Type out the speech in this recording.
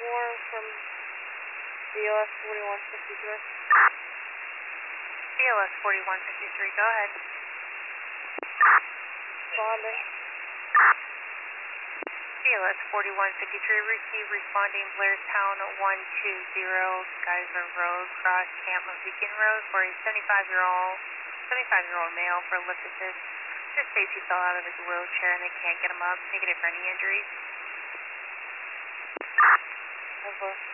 Warren from BOS 4153. BOS 4153, go ahead. Responding. BOS 4153, receive responding Blairstown 120, Geyser Road, Cross Camp Beacon Road for a 75-year-old male for lip assist. Just states he fell out of his wheelchair and they can't get him up. Negative for any injuries. Over.